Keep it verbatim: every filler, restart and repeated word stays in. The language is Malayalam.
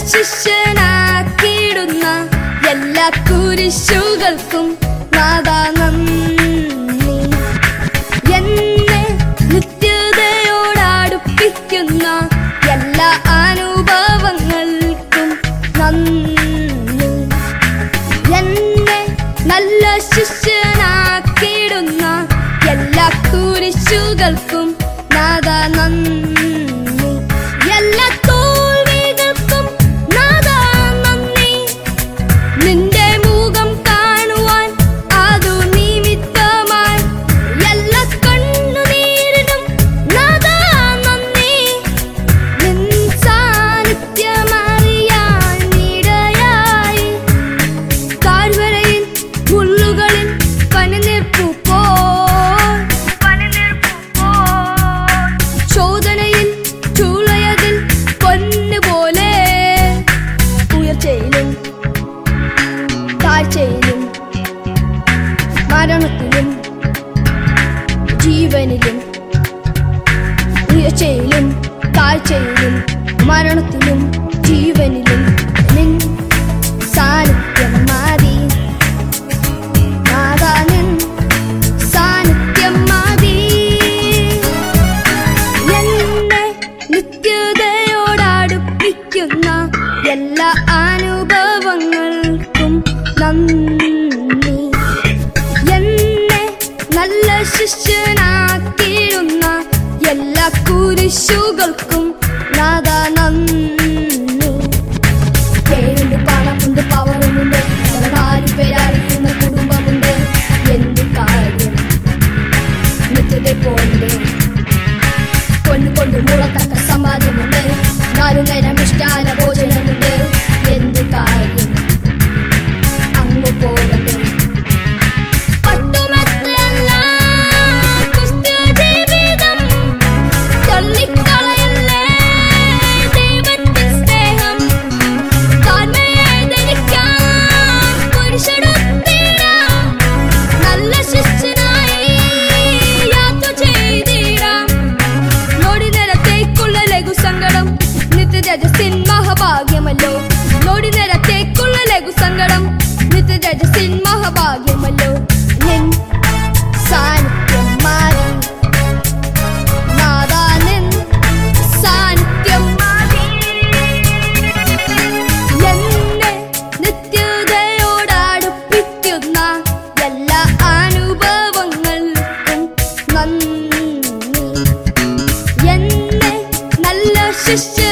ശിഷ്യനാക്കിയിടുന്ന എല്ലാ കുരിശുകൾക്കും നാഥാ നന്ദി. എന്നെ നിത്യതയോടടുപ്പിക്കുന്ന എല്ലാ അനുഭവങ്ങൾക്കും നന്ദി. എന്നെ നല്ല ശിഷ്യനാക്കിയിടുന്ന എല്ലാ കുരിശുകൾക്കും നാഥാ നന്ദി. എല്ലാ തോൽവികൾക്കും നാഥാ നന്ദി. നിന്റെ മുഖം കാണുവാൻ അതു നിമിത്തമായി എല്ലാ കണ്ണുനീരിനും നാഥാ നന്ദി. നിൻ സാന്നിധ്യമറിയാൻ ഇടയായി കാൽവരയിൽ മുള്ളുകളിൽ പനിനീർപ്പു ചോദനയിൽ ചൂളയതിൽ പൊന്നുപോലെ ഉയർച്ചയിലും താഴ്ചയിലും മരണത്തിലും ജീവനിലും ഉയർച്ചയിലും താഴ്ചയിലും മരണത്തിലും ജീവനിലും നിൻ സാന്നിധ്യം മതി നാഥാ. നിൻ സാന്നിധ്യം മതി. എന്നെ നിത്യതയോടടുപ്പിക്കുന്ന എല്ലാ അനുഭവങ്ങൾക്കും നന്ദി. എന്നെ നല്ല ശിഷ്യനാക്കിയിടുന്ന എല്ലാ കുരിശുകൾക്കും നാഥാ നന്ദി. പേരുണ്ട്, പണമുണ്ട്, പവറുമുണ്ട്, നാലു പേരറിയുന്ന കുടുംബമുണ്ട്. എന്ത് കാര്യം നിത്യത പോലെ കൊണ്ടുകൊണ്ട് മുളത്തക്ക സമ്പാദ്യമുണ്ട്. നാലു നേരം ഇഷ്ടാന ഭോജനമുണ്ട്. എന്ത് കാര്യം അങ്ങ് പോകട്ടെ. പട്ടുമെത്തല്ല ക്രിസ്ത്യ ജീവിതം തള്ളിക്കളയല്ലേ ദൈവത്തിൻ സ്നേഹം. താഴ്മയായി ധരിക്കാൻ കുരിശെടുത്തിടാം. നല്ല ശിഷ്യനായി യാത്ര ചെയ്തിടാം. നോടി നേരത്തേക്കുള്ള ലഘുസങ്കടം നിത്യജസിൻ മഹാഭാഗ്യമല്ലോ. നോടി നേരത്തേക്കുള്ള ലഘുസങ്കടം നിത്യജസിൻ മഹാഭാഗ്യമല്ലോ. നിൻ സാന്നിധ്യം മതി നാഥാ. നിൻ സാന്നിധ്യം മതി. എന്നെ നിത്യതയോടടുപ്പിക്കുന്ന എല്ലാ അനുഭവങ്ങൾക്കും നന്ദി. എന്നെ നല്ല ശിഷ്യ